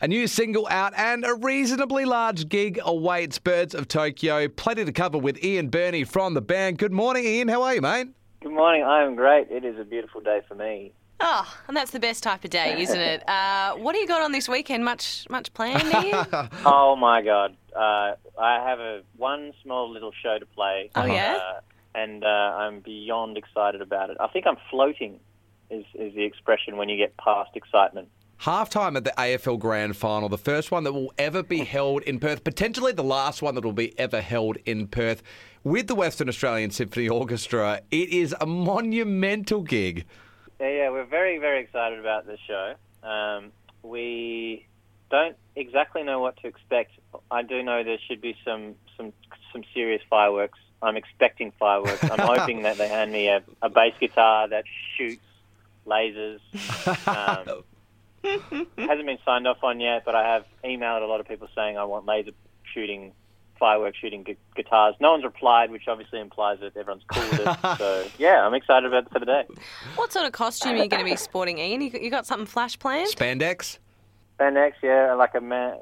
A new single out and a reasonably large gig awaits Birds of Tokyo. Plenty to cover with Ian Burney from the band. Good morning, Ian. How are you, mate? Good morning. I am great. It is a beautiful day for me. Oh, and that's the best type of day, isn't it? What do you got on this weekend? Much planned, Ian? Oh, my God. I have one small little show to play. Oh, yeah? And I'm beyond excited about it. I think I'm floating is the expression when you get past excitement. Halftime at the AFL Grand Final, the first one that will ever be held in Perth, potentially the last one that will be ever held in Perth with the Western Australian Symphony Orchestra. It is a monumental gig. Yeah, we're very, very excited about this show. We don't exactly know what to expect. I do know there should be some serious fireworks. I'm expecting fireworks. I'm hoping that they hand me a bass guitar that shoots lasers. Hasn't been signed off on yet, but I have emailed a lot of people saying I want firework shooting guitars. No one's replied, which obviously implies that everyone's cool with it. So, yeah, I'm excited about it for the day. What sort of costume are you going to be sporting, Ian? You got something flash planned? Spandex? Spandex, yeah, like a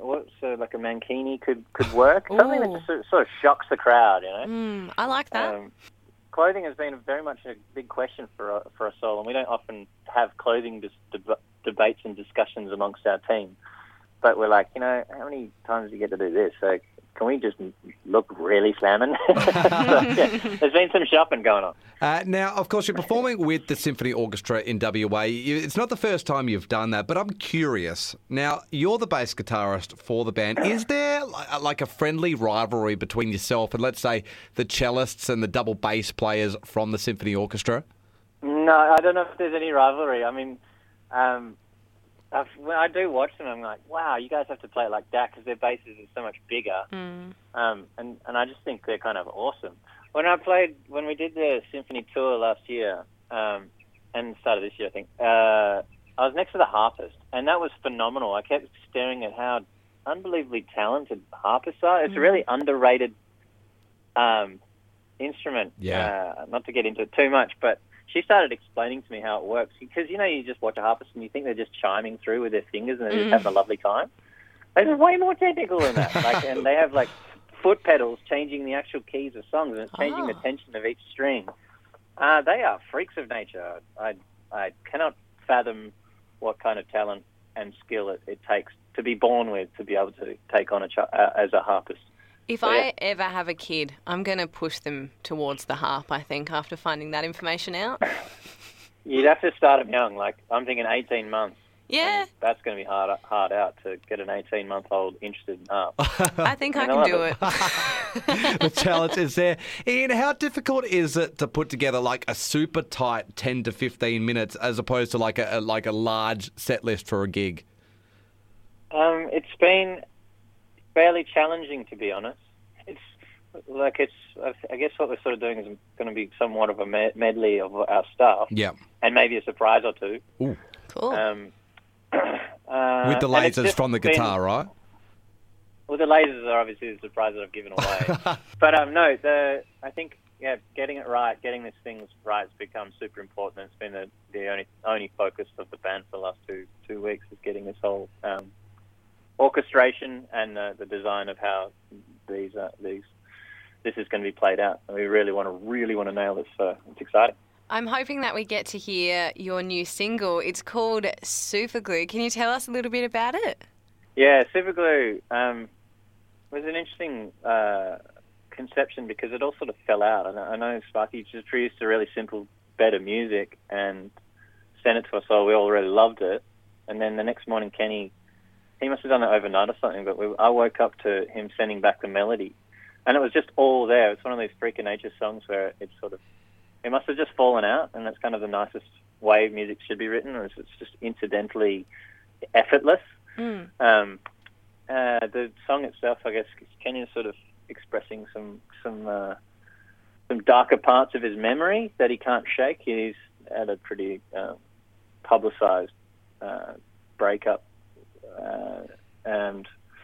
mankini could work. Ooh. Something that just sort of shocks the crowd, you know? I like that. Clothing has been very much a big question for us all, and we don't often have clothing debates and discussions amongst our team. But we're like, how many times do you get to do this? So can we just look really slamming? There's been some shopping going on. Now, of course, you're performing with the Symphony Orchestra in WA. It's not the first time you've done that, but I'm curious. Now, you're the bass guitarist for the band. Is there like a friendly rivalry between yourself and, let's say, the cellists and the double bass players from the Symphony Orchestra? No, I don't know if there's any rivalry. I mean, when I do watch them, I'm like, wow, you guys have to play it like that because their basses are so much bigger. And I just think they're kind of awesome. When we did the symphony tour last year, and started this year, I think, I was next to the harpist, and that was phenomenal. I kept staring at how unbelievably talented harpists are. It's a really underrated instrument. Yeah. Not to get into it too much, but she started explaining to me how it works because, you just watch a harpist and you think they're just chiming through with their fingers and they're just having a lovely time. They're way more technical than that. And they have, foot pedals changing the actual keys of songs and it's changing the tension of each string. They are freaks of nature. I cannot fathom what kind of talent and skill it takes to be born with to be able to take on as a harpist. If I ever have a kid, I'm going to push them towards the harp, I think, after finding that information out. You'd have to start them young. I'm thinking 18 months. Yeah. That's going to be hard out to get an 18-month-old interested in harp. I think I can do it. The challenge is there. Ian, how difficult is it to put together a super tight 10 to 15 minutes as opposed to a large set list for a gig? It's been fairly challenging, to be honest. I guess what we're sort of doing is going to be somewhat of a medley of our stuff. Yeah. And maybe a surprise or two. Ooh. Cool. With the lasers from the guitar, right? Well, the lasers are obviously the surprise that I've given away. But I think getting it right, getting these things right has become super important. It's been the only focus of the band for the last two weeks is getting this whole orchestration and the design of how this is going to be played out. And we really want to nail this, so it's exciting. I'm hoping that we get to hear your new single. It's called Superglue. Can you tell us a little bit about it? Yeah, Superglue was an interesting conception because it all sort of fell out. I know Sparky just produced a really simple bed of music and sent it to us all. We all really loved it. And then the next morning, Kenny, he must have done it overnight or something, but I woke up to him sending back the melody. And it was just all there. It's one of these freak of nature songs where it must have just fallen out, and that's kind of the nicest way music should be written, is it's just incidentally effortless. The song itself, I guess, Kenya's sort of expressing some darker parts of his memory that he can't shake. He's had a pretty publicized breakup, and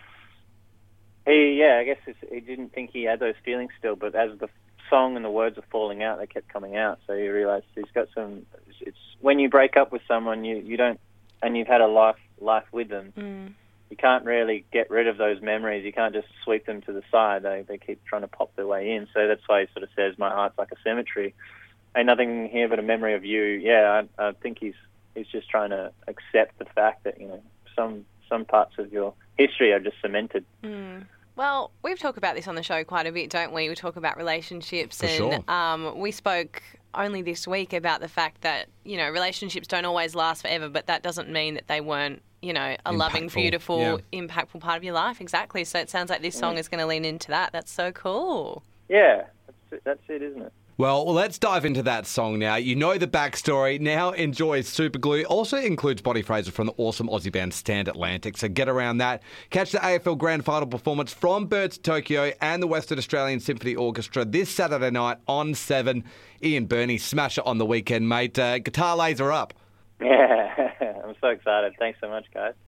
I guess he didn't think he had those feelings still, but as the song and the words are falling out, they kept coming out. So he realized he's got it's when you break up with someone, you don't, and you've had a life with them, you can't really get rid of those memories. You can't just sweep them to the side. They keep trying to pop their way in. So that's why he sort of says, my heart's like a cemetery. Ain't nothing here but a memory of you. Yeah, I think he's just trying to accept the fact that, some parts of your history are just cemented. Well, we've talked about this on the show quite a bit, don't we? We talk about relationships. For sure. We spoke only this week about the fact that, relationships don't always last forever, but that doesn't mean that they weren't, a loving, beautiful, impactful part of your life. Exactly. So it sounds like this song is going to lean into that. That's so cool. Yeah, that's it, isn't it? Well, let's dive into that song now. You know the backstory. Now enjoy Superglue. Also includes Bonnie Fraser from the awesome Aussie band Stand Atlantic. So get around that. Catch the AFL Grand Final performance from Birds Tokyo and the Western Australian Symphony Orchestra this Saturday night on 7. Ian Burney, smash it on the weekend, mate. Guitar laser up. Yeah, I'm so excited. Thanks so much, guys.